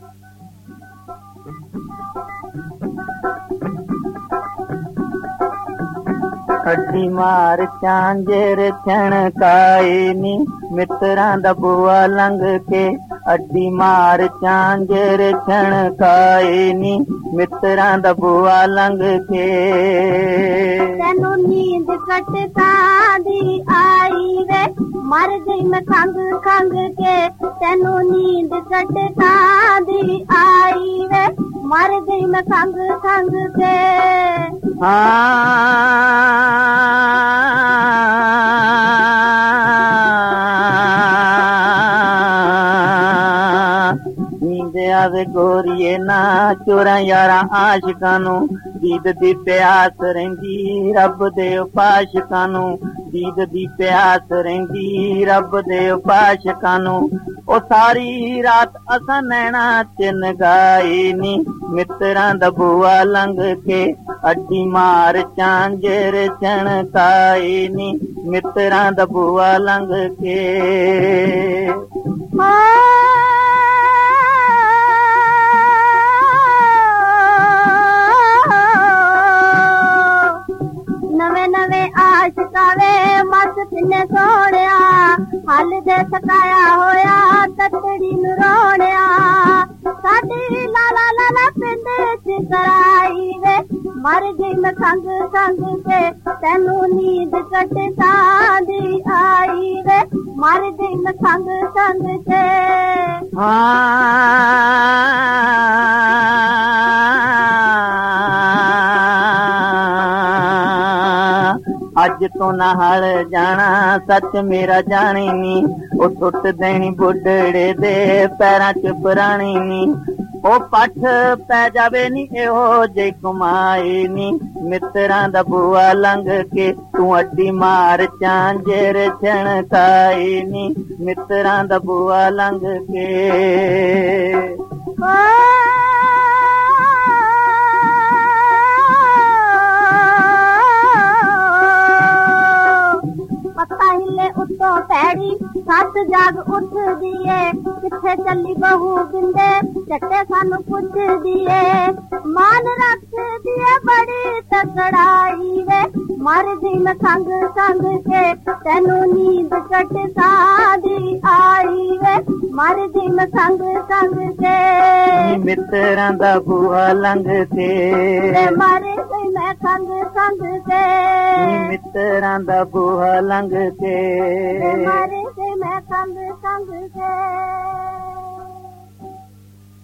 ਅੱਡੀ ਮਾਰ ਝਾਂਜਰ ਛਣਕਾਏ ਨੀ ਮਿੱਤਰਾਂ ਦਾ ਬੂਆ ਲੰਘ ਕੇ। ਅੱਡੀ ਮਾਰ ਝਾਂਜਰ ਛਣਕਾਏ ਨੀ ਮਿੱਤਰਾਂ ਦਾ ਬੂਆ ਲੰਘ ਕੇ। ਤੈਨੂੰ ਨੀਂਦ ਕਟਕਾਂ ਦੀ ਆਈ ਵੇ ਮਰ ਗਈ ਮੈਂ ਖੰਘ ਖੰਘ ਕੇ। ਤੈਨੂੰ ਨੀਂਦ ਕਟਕਾਂ ਦੀ ਆਈ ਵੇ ਮਰ ਗਈ ਮੈਂ ਖੰਘ ਖੰਘ ਕੇ। नींद आवे गोरिए ना चोरा यारा आशिकां नू। दीद दी प्यास रहिंदी रब दे उपाशकां नू। दीद दी प्यास रहिंदी रब दे उपाशकां नू। ओ सारी रात असां नैना च नगाई नी मित्तरां दा बूआ लंघ के। अड्डी मार झांजर छणकाई नी मित्तरां दा बूआ लंघ के। नवे नवे आशिका वे मस तिन्ने सोहणिया हल दे सकाया होया ततड़ी नू रोणिया। साडी लाला लाला पिंड च कराई वे मर गई मैं खंघ खंघ के। तैनू नींद कटकां दी आई वे मर गई मैं खंघ खंघ के। अज तो ना हल जाना सच मेरा जानी नी। ओ टुट देनी बुढ़ड़े दे पैरां च पुरानी नी। ओ पठ पै जावे नी एहो जे कमाई नी मित्तरां दा बूआ लंघ के। तू अड्डी मार झांजर छणकाई नी मित्तरां दा बूआ लंघ के। पता हिले उत्तों पैड़ी सच जाग उठ दिए। किथे चली बहू बिंदे चट्टे सानू पुछ दिए। मान रख दिए बड़ी तकड़ाई वे मर गई मैं खंघ खंघ के। तैनू नींद कटकां दी आई वे मर गई मैं खंघ खंघ के। मित्तरां दा बूआ लंघ के मर गई मैं खंघ खंघ के। मित्तरां दा बूआ लंघ के मर गई मैं खंघ खंघ के।